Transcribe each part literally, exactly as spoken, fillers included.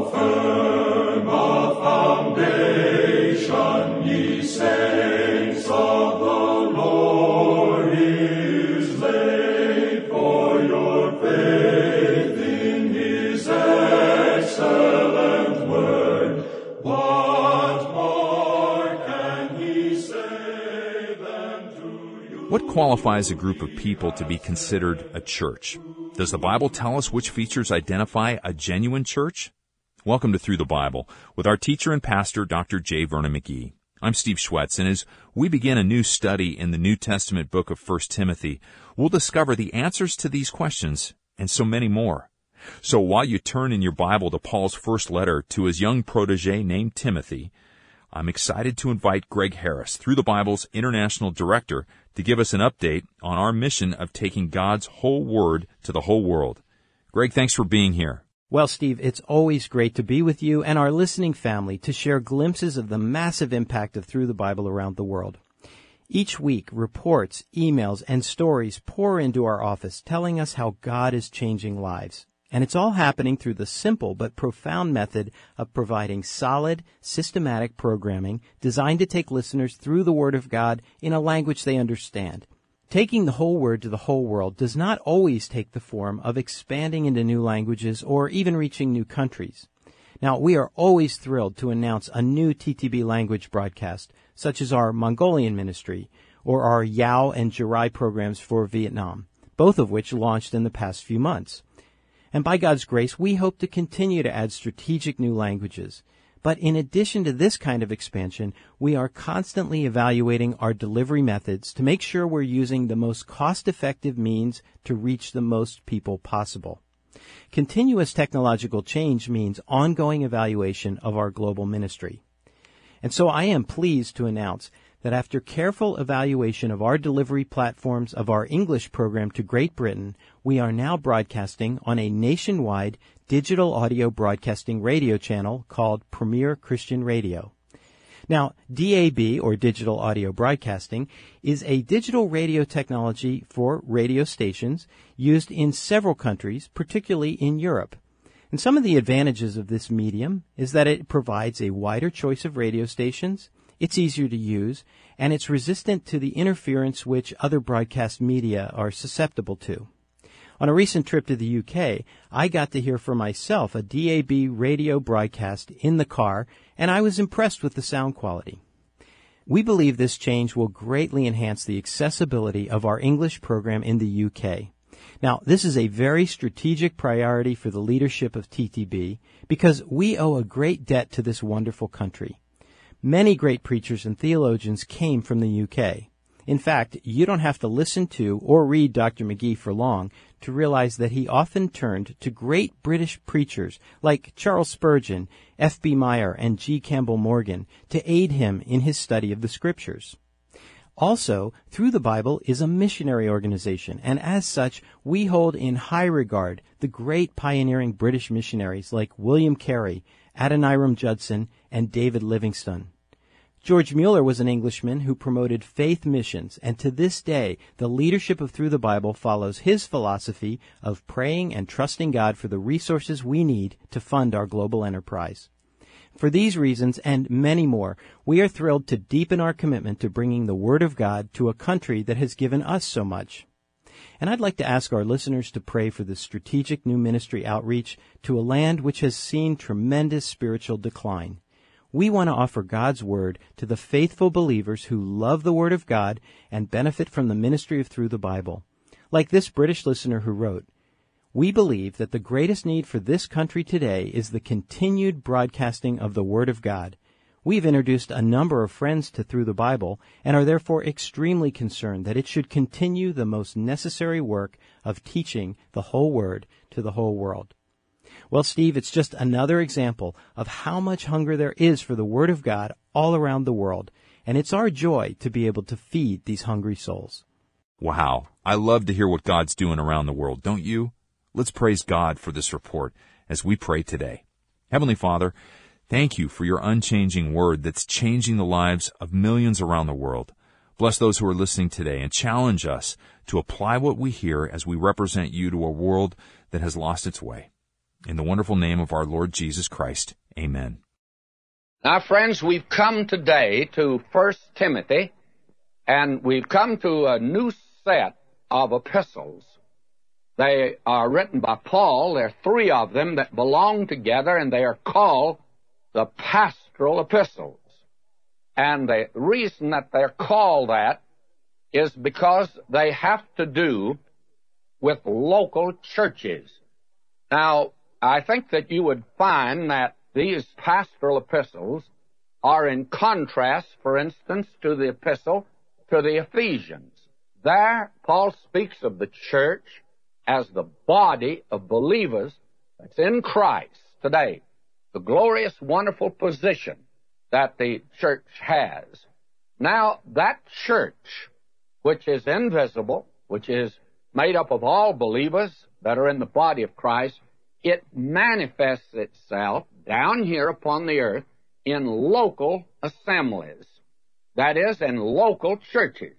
firm a foundation, ye saints of the Lord, is laid, for your faith in his excellent word. What more can he say than to you? What qualifies a group of people to be considered a church? Does the Bible tell us which features identify a genuine church? Welcome to Through the Bible with our teacher and pastor, Doctor J. Vernon McGee. I'm Steve Schwetz, and as we begin a new study in the New Testament book of First Timothy, we'll discover the answers to these questions and so many more. So while you turn in your Bible to Paul's first letter to his young protege named Timothy, I'm excited to invite Greg Harris, Through the Bible's International Director, to give us an update on our mission of taking God's whole Word to the whole world. Greg, thanks for being here. Well, Steve, it's always great to be with you and our listening family to share glimpses of the massive impact of Through the Bible around the world. Each week, reports, emails, and stories pour into our office telling us how God is changing lives. And it's all happening through the simple but profound method of providing solid, systematic programming designed to take listeners through the Word of God in a language they understand. Taking the whole Word to the whole world does not always take the form of expanding into new languages or even reaching new countries. Now, we are always thrilled to announce a new T T B language broadcast, such as our Mongolian ministry or our Yao and Jirai programs for Vietnam, both of which launched in the past few months. And by God's grace, we hope to continue to add strategic new languages. But in addition to this kind of expansion, we are constantly evaluating our delivery methods to make sure we're using the most cost-effective means to reach the most people possible. Continuous technological change means ongoing evaluation of our global ministry. And so I am pleased to announce that after careful evaluation of our delivery platforms of our English program to Great Britain, we are now broadcasting on a nationwide digital audio broadcasting radio channel called Premier Christian Radio. Now, D A B, or digital audio broadcasting, is a digital radio technology for radio stations used in several countries, particularly in Europe. And some of the advantages of this medium is that it provides a wider choice of radio stations, it's easier to use, and it's resistant to the interference which other broadcast media are susceptible to. On a recent trip to the U K, I got to hear for myself a D A B radio broadcast in the car, and I was impressed with the sound quality. We believe this change will greatly enhance the accessibility of our English program in the U K. Now, this is a very strategic priority for the leadership of T T B because we owe a great debt to this wonderful country. Many great preachers and theologians came from the U K. In fact, you don't have to listen to or read Doctor McGee for long to realize that he often turned to great British preachers like Charles Spurgeon, F B Meyer, and G. Campbell Morgan to aid him in his study of the Scriptures. Also, Through the Bible is a missionary organization, and as such, we hold in high regard the great pioneering British missionaries like William Carey, Adoniram Judson, and David Livingstone. George Mueller was an Englishman who promoted faith missions, and to this day, the leadership of Through the Bible follows his philosophy of praying and trusting God for the resources we need to fund our global enterprise. For these reasons and many more, we are thrilled to deepen our commitment to bringing the Word of God to a country that has given us so much. And I'd like to ask our listeners to pray for the strategic new ministry outreach to a land which has seen tremendous spiritual decline. We want to offer God's Word to the faithful believers who love the Word of God and benefit from the ministry of Through the Bible. Like this British listener who wrote, "We believe that the greatest need for this country today is the continued broadcasting of the Word of God. We've introduced a number of friends to Through the Bible and are therefore extremely concerned that it should continue the most necessary work of teaching the whole Word to the whole world." Well, Steve, it's just another example of how much hunger there is for the Word of God all around the world, and it's our joy to be able to feed these hungry souls. Wow, I love to hear what God's doing around the world, don't you? Let's praise God for this report as we pray today. Heavenly Father, thank you for your unchanging Word that's changing the lives of millions around the world. Bless those who are listening today and challenge us to apply what we hear as we represent you to a world that has lost its way. In the wonderful name of our Lord Jesus Christ, amen. Now, friends, we've come today to First Timothy, and we've come to a new set of epistles. They are written by Paul. There are three of them that belong together, and they are called the pastoral epistles. And the reason that they're called that is because they have to do with local churches. Now, I think that you would find that these pastoral epistles are in contrast, for instance, to the epistle to the Ephesians. There, Paul speaks of the church as the body of believers that's in Christ today, the glorious, wonderful position that the church has. Now, that church, which is invisible, which is made up of all believers that are in the body of Christ, it manifests itself down here upon the earth in local assemblies. That is, in local churches.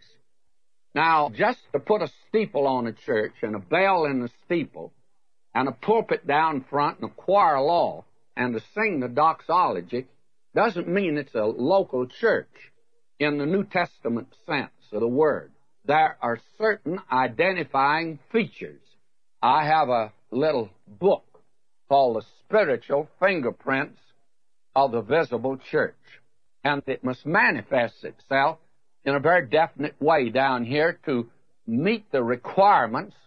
Now, just to put a steeple on a church and a bell in the steeple and a pulpit down front and a choir aloft and to sing the doxology doesn't mean it's a local church in the New Testament sense of the word. There are certain identifying features. I have a little book called The Spiritual Fingerprints of the Visible Church. And it must manifest itself in a very definite way down here to meet the requirements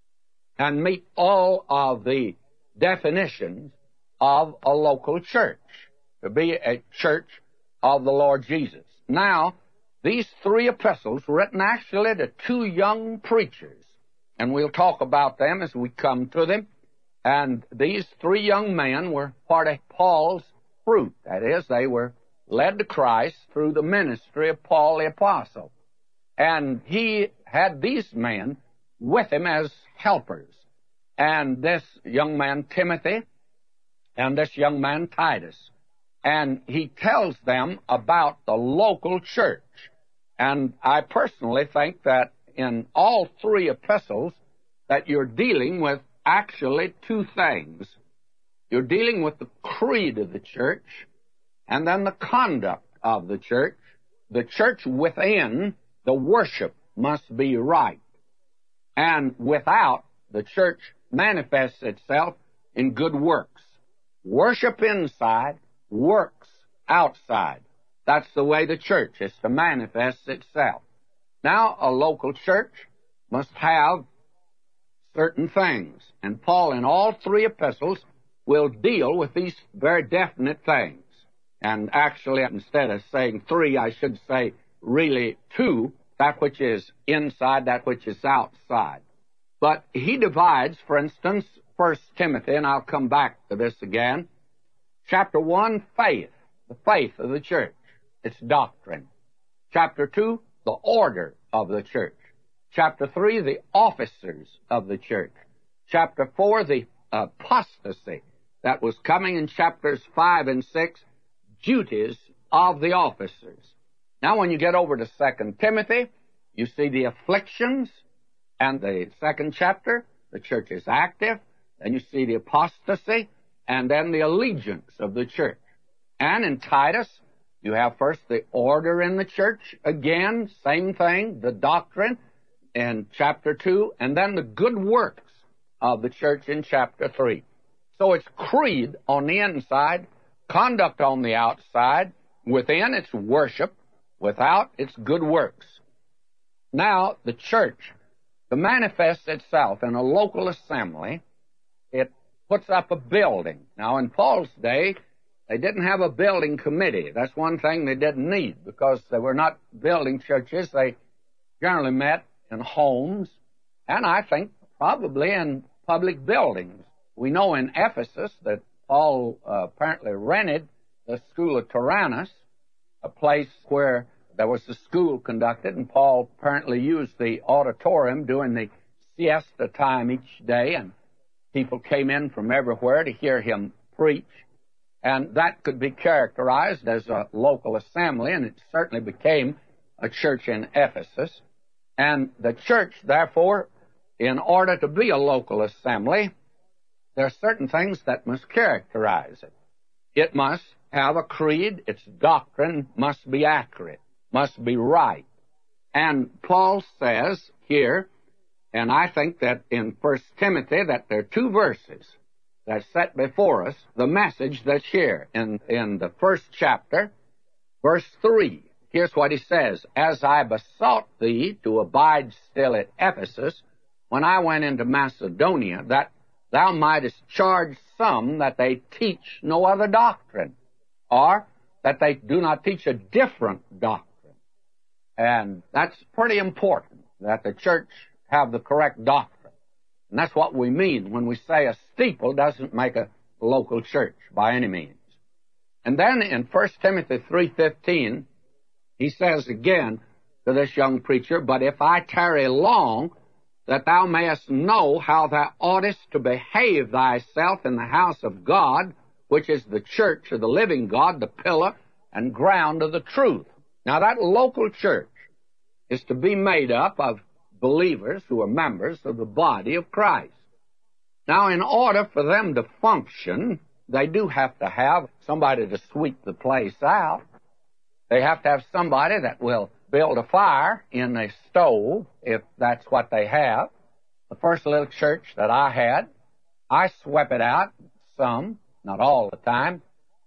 and meet all of the definitions of a local church, to be a church of the Lord Jesus. Now, these three epistles were written actually to two young preachers, and we'll talk about them as we come to them. And these three young men were part of Paul's fruit. That is, they were led to Christ through the ministry of Paul the Apostle. And he had these men with him as helpers. And this young man, Timothy, and this young man, Titus. And he tells them about the local church. And I personally think that in all three epistles that you're dealing with actually two things. You're dealing with the creed of the church and then the conduct of the church. The church within, the worship must be right. And without, the church manifests itself in good works. Worship inside, works outside. That's the way the church is to manifest itself. Now, a local church must have certain things. And Paul, in all three epistles, will deal with these very definite things. And actually, instead of saying three, I should say really two, that which is inside, that which is outside. But he divides, for instance, First Timothy, and I'll come back to this again. Chapter one, faith, the faith of the church, its doctrine. Chapter two, the order of the church. Chapter three, the officers of the church. Chapter four, the apostasy that was coming in chapters five and six, duties of the officers. Now, when you get over to Second Timothy, you see the afflictions, and the second chapter, the church is active. Then you see the apostasy, and then the allegiance of the church. And in Titus, you have first the order in the church, again, same thing, the doctrine in chapter two, and then the good works of the church in chapter three. So it's creed on the inside, conduct on the outside, within it's worship, without it's good works. Now, the church, to manifest itself in a local assembly, it puts up a building. Now, in Paul's day, they didn't have a building committee. That's one thing they didn't need, because they were not building churches. They generally met in homes, and I think probably in public buildings. We know in Ephesus that Paul uh, apparently rented the school of Tyrannus, a place where there was a school conducted, and Paul apparently used the auditorium during the siesta time each day, and people came in from everywhere to hear him preach. And that could be characterized as a local assembly, and it certainly became a church in Ephesus. And the church, therefore, in order to be a local assembly, there are certain things that must characterize it. It must have a creed. Its doctrine must be accurate, must be right. And Paul says here, and I think that in First Timothy, that there are two verses that set before us the message that's here. In, in the first chapter, verse three, here's what he says, "As I besought thee to abide still at Ephesus, when I went into Macedonia, that thou mightest charge some that they teach no other doctrine, or that they do not teach a different doctrine." And that's pretty important, that the church have the correct doctrine. And that's what we mean when we say a steeple doesn't make a local church by any means. And then in First Timothy three fifteen, he says again to this young preacher, "But if I tarry long, that thou mayest know how thou oughtest to behave thyself in the house of God, which is the church of the living God, the pillar and ground of the truth." Now that local church is to be made up of believers who are members of the body of Christ. Now, in order for them to function, they do have to have somebody to sweep the place out. They have to have somebody that will build a fire in the stove, if that's what they have. The first little church that I had, I swept it out some, not all the time.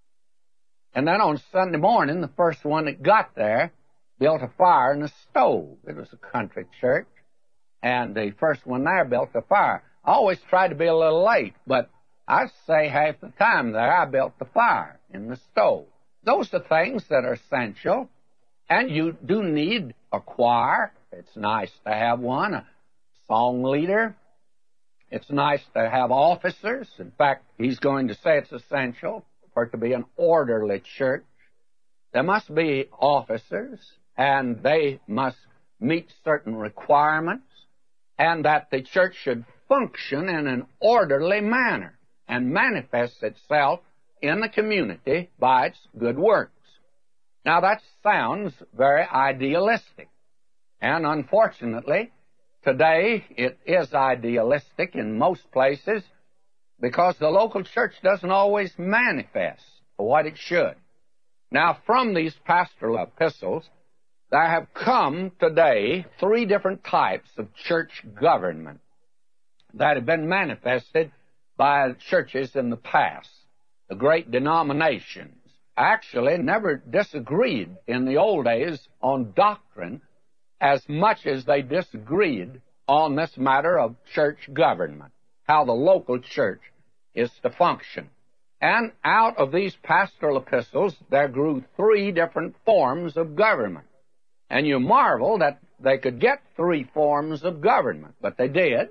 And then on Sunday morning, the first one that got there built a fire in the stove. It was a country church, and the first one there built a fire. I always tried to be a little late, but I'd say half the time there I built the fire in the stove. Those are things that are essential, and you do need a choir. It's nice to have one, a song leader. It's nice to have officers. In fact, he's going to say it's essential for it to be an orderly church. There must be officers, and they must meet certain requirements, and that the church should function in an orderly manner and manifest itself in the community by its good works. Now, that sounds very idealistic, and unfortunately, today it is idealistic in most places because the local church doesn't always manifest what it should. Now, from these pastoral epistles, there have come today three different types of church government that have been manifested by churches in the past. The great denominations actually never disagreed in the old days on doctrine as much as they disagreed on this matter of church government, how the local church is to function. And out of these pastoral epistles, there grew three different forms of government. And you marvel that they could get three forms of government, but they did.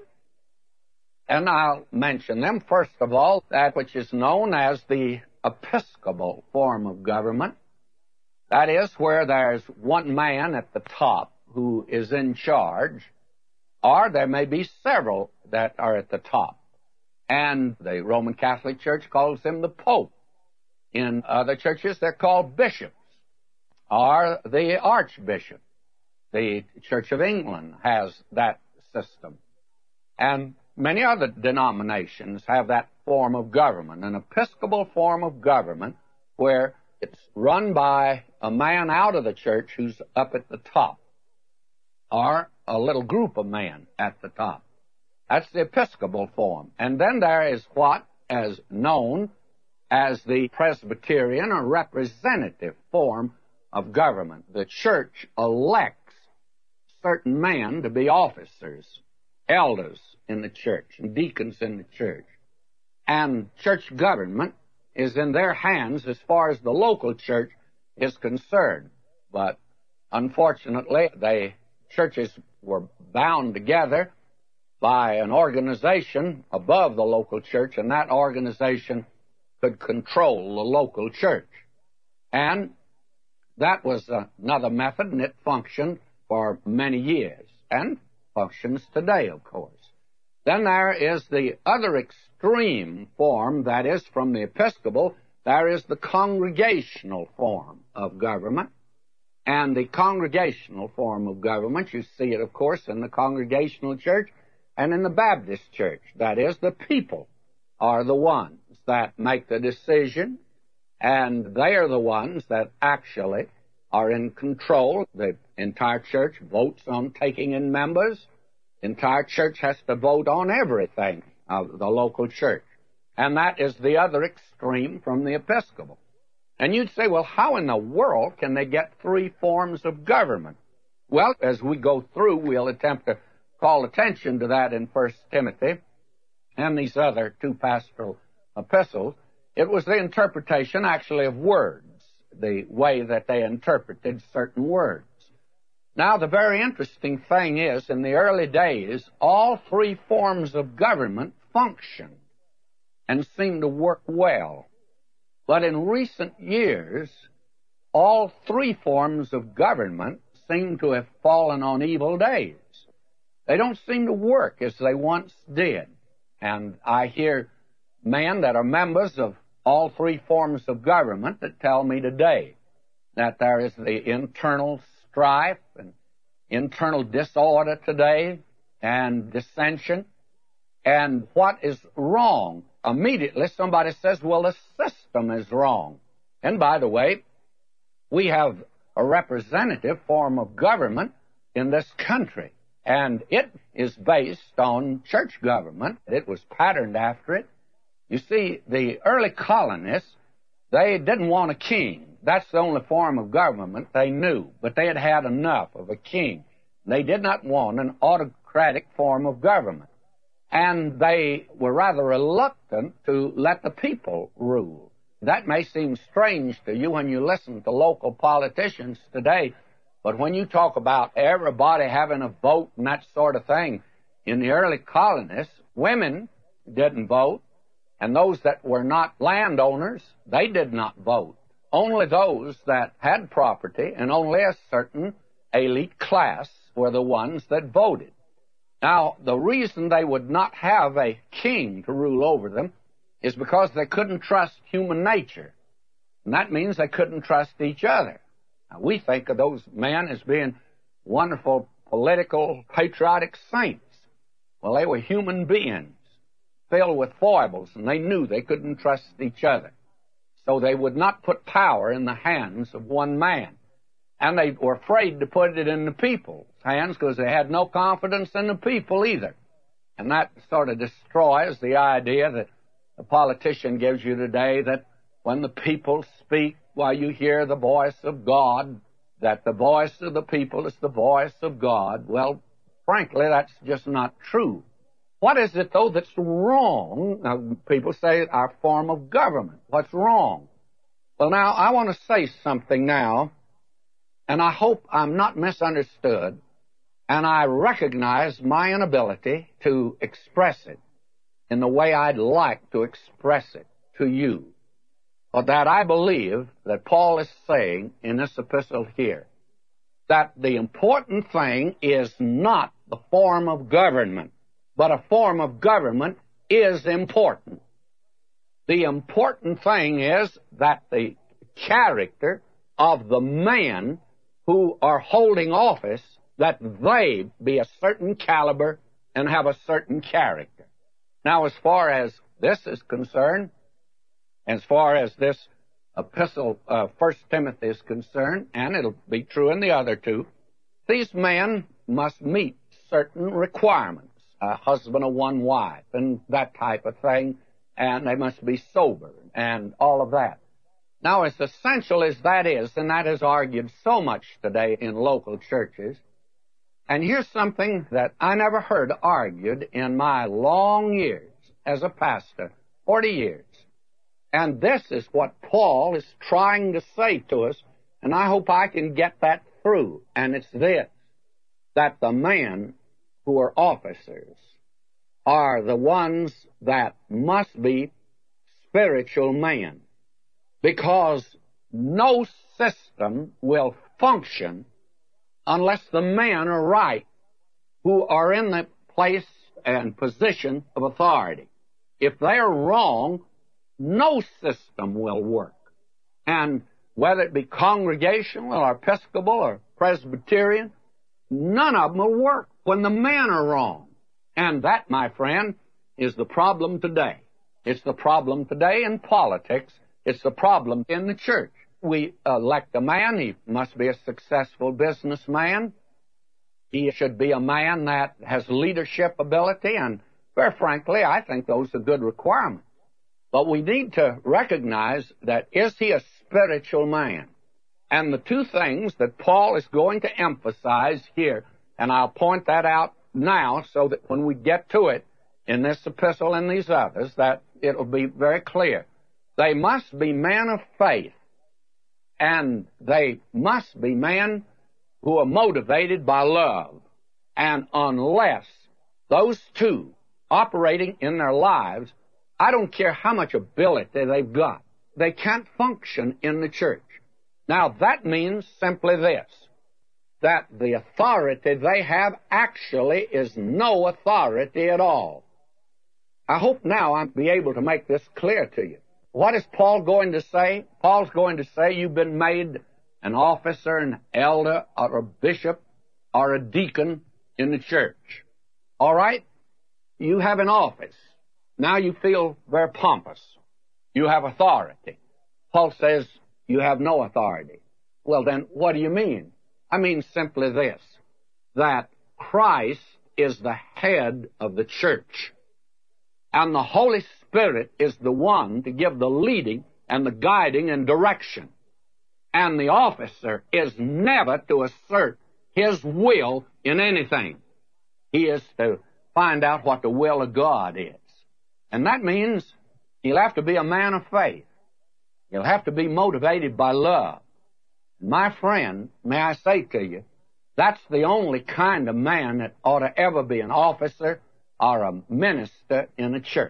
And I'll mention them. First of all, that which is known as the Episcopal form of government. That is where there's one man at the top who is in charge, or there may be several that are at the top. And the Roman Catholic Church calls him the Pope. In other churches, they're called bishops, or the Archbishop. The Church of England has that system. And many other denominations have that form of government, an Episcopal form of government, where it's run by a man out of the church who's up at the top, or a little group of men at the top. That's the Episcopal form. And then there is what is known as the Presbyterian or representative form of government. The church elects certain men to be officers, elders in the church, and deacons in the church. And church government is in their hands as far as the local church is concerned. But unfortunately, the churches were bound together by an organization above the local church, and that organization could control the local church. And that was another method, and it functioned for many years, and functions today, of course. Then there is the other extreme form, that is, from the Episcopal, there is the congregational form of government. And the congregational form of government, you see it, of course, in the Congregational Church and in the Baptist Church. That is, the people are the ones that make the decision, and they are the ones that actually are in control. The entire church votes on taking in members. The entire church has to vote on everything of the local church. And that is the other extreme from the Episcopal. And you'd say, well, how in the world can they get three forms of government? Well, as we go through, we'll attempt to call attention to that in First Timothy and these other two pastoral epistles. It was the interpretation, actually, of words, the way that they interpreted certain words. Now, the very interesting thing is, in the early days, all three forms of government functioned and seemed to work well. But in recent years, all three forms of government seem to have fallen on evil days. They don't seem to work as they once did. And I hear men that are members of all three forms of government that tell me today that there is the internal strife and internal disorder today and dissension. And what is wrong? Immediately somebody says, well, the system is wrong. And by the way, we have a representative form of government in this country, and it is based on church government. It was patterned after it. You see, the early colonists, they didn't want a king. That's the only form of government they knew, but they had had enough of a king. They did not want an autocratic form of government. And they were rather reluctant to let the people rule. That may seem strange to you when you listen to local politicians today, but when you talk about everybody having a vote and that sort of thing, in the early colonists, women didn't vote, and those that were not landowners, they did not vote. Only those that had property and only a certain elite class were the ones that voted. Now, the reason they would not have a king to rule over them is because they couldn't trust human nature. And that means they couldn't trust each other. Now, we think of those men as being wonderful political, patriotic saints. Well, they were human beings filled with foibles, and they knew they couldn't trust each other. So they would not put power in the hands of one man. And they were afraid to put it in the people's hands because they had no confidence in the people either. And that sort of destroys the idea that the politician gives you today, that when the people speak, while you hear the voice of God, that the voice of the people is the voice of God. Well, frankly, that's just not true. What is it, though, that's wrong? Now, people say our form of government. What's wrong? Well, now, I want to say something now, and I hope I'm not misunderstood, and I recognize my inability to express it in the way I'd like to express it to you. But that I believe that Paul is saying in this epistle here, that the important thing is not the form of government, but a form of government is important. The important thing is that the character of the men who are holding office, that they be a certain caliber and have a certain character. Now, as far as this is concerned, as far as this epistle, uh, First Timothy is concerned, and it'll be true in the other two, these men must meet certain requirements, a husband of one wife, and that type of thing, and they must be sober, and all of that. Now, as essential as that is, and that is argued so much today in local churches, and here's something that I never heard argued in my long years as a pastor, forty years. And this is what Paul is trying to say to us, and I hope I can get that through. And it's this, that the men who are officers are the ones that must be spiritual men, because no system will function unless the men are right who are in the place and position of authority. If they're wrong, no system will work. And whether it be congregational or Episcopal or Presbyterian, none of them will work when the men are wrong. And that, my friend, is the problem today. It's the problem today in politics. It's the problem in the church. We elect a man. He must be a successful businessman. He should be a man that has leadership ability, and very frankly, I think those are good requirements. But we need to recognize that is he a spiritual man? And the two things that Paul is going to emphasize here, and I'll point that out now so that when we get to it in this epistle and these others, that it'll be very clear. They must be men of faith, and they must be men who are motivated by love. And unless those two operating in their lives, I don't care how much ability they've got, they can't function in the church. Now, that means simply this, that the authority they have actually is no authority at all. I hope now I'll be able to make this clear to you. What is Paul going to say? Paul's going to say you've been made an officer, an elder, or a bishop, or a deacon in the church. All right? You have an office. Now you feel very pompous. You have authority. Paul says you have no authority. Well, then, what do you mean? I mean simply this, that Christ is the head of the church, and the Holy Spirit is the one to give the leading and the guiding and direction. And the officer is never to assert his will in anything. He is to find out what the will of God is. And that means he'll have to be a man of faith. He'll have to be motivated by love. My friend, may I say to you, that's the only kind of man that ought to ever be an officer or a minister in a church.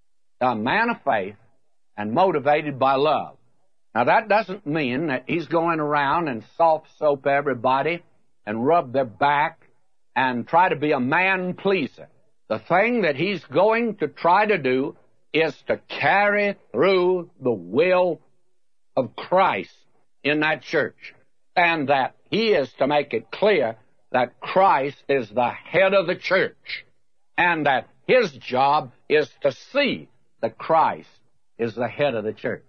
A man of faith and motivated by love. Now, that doesn't mean that he's going around and soft soap everybody and rub their back and try to be a man pleaser. The thing that he's going to try to do is to carry through the will of Christ in that church, and that he is to make it clear that Christ is the head of the church, and that his job is to see that Christ is the head of the church.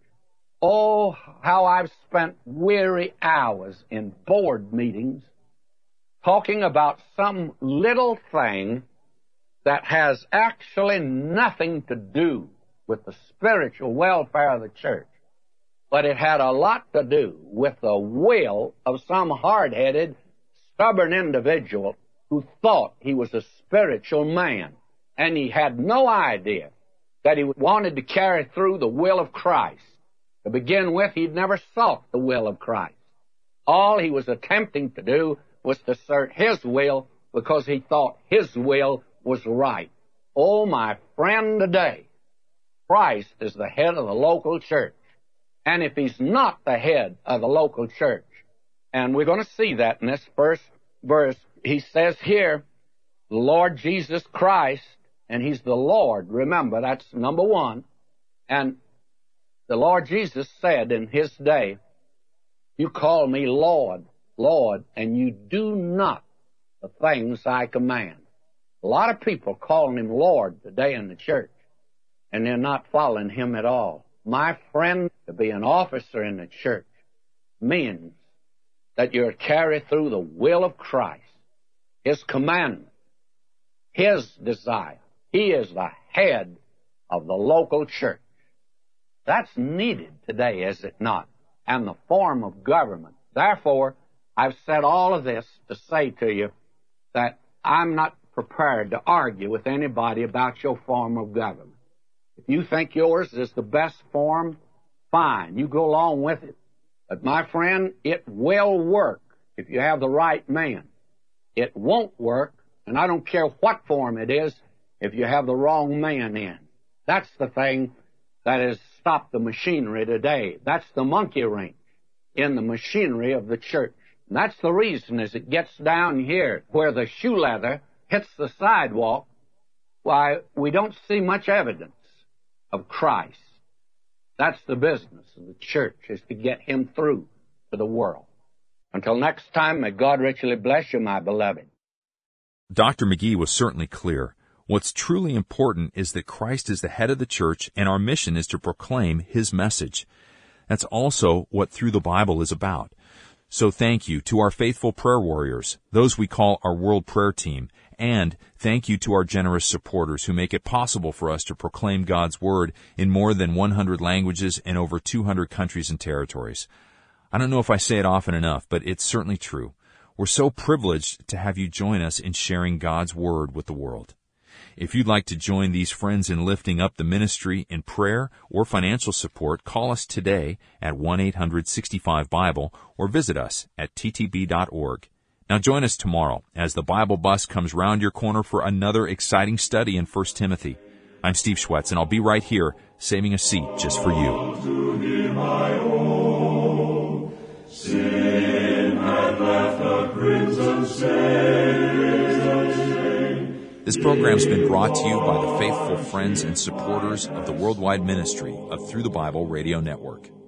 Oh, how I've spent weary hours in board meetings talking about some little thing that has actually nothing to do with the spiritual welfare of the church, but it had a lot to do with the will of some hard-headed, stubborn individual who thought he was a spiritual man, and he had no idea that he wanted to carry through the will of Christ. To begin with, he'd never sought the will of Christ. All he was attempting to do was to assert his will because he thought his will was right. Oh, my friend, today, Christ is the head of the local church. And if he's not the head of the local church, and we're going to see that in this first verse, he says here, the Lord Jesus Christ, and he's the Lord. Remember, that's number one. And the Lord Jesus said in his day, you call me Lord, Lord, and you do not the things I command. A lot of people calling him Lord today in the church, and they're not following him at all. My friend, to be an officer in the church means that you're to carry through the will of Christ, his commandment, his desire. He is the head of the local church. That's needed today, is it not? And the form of government. Therefore, I've said all of this to say to you that I'm not prepared to argue with anybody about your form of government. If you think yours is the best form, fine, you go along with it. But my friend, it will work if you have the right man. It won't work, and I don't care what form it is, if you have the wrong man in. That's the thing that has stopped the machinery today. That's the monkey wrench in the machinery of the church. And that's the reason as it gets down here where the shoe leather hits the sidewalk, why, we don't see much evidence of Christ. That's the business of the church, is to get him through to the world. Until next time, may God richly bless you, my beloved. Doctor McGee was certainly clear. What's truly important is that Christ is the head of the church, and our mission is to proclaim His message. That's also what Through the Bible is about. So thank you to our faithful prayer warriors, those we call our World Prayer Team, and thank you to our generous supporters who make it possible for us to proclaim God's Word in more than one hundred languages and over two hundred countries and territories. I don't know if I say it often enough, but it's certainly true. We're so privileged to have you join us in sharing God's Word with the world. If you'd like to join these friends in lifting up the ministry in prayer or financial support, call us today at one eight hundred sixty-five Bible or visit us at t t b dot org. Now join us tomorrow as the Bible bus comes round your corner for another exciting study in First Timothy. I'm Steve Schwetz, and I'll be right here, saving a seat just for you. To Him I owe. Sin had left a crimson stain. This program's been brought to you by the faithful friends and supporters of the worldwide ministry of Through the Bible Radio Network.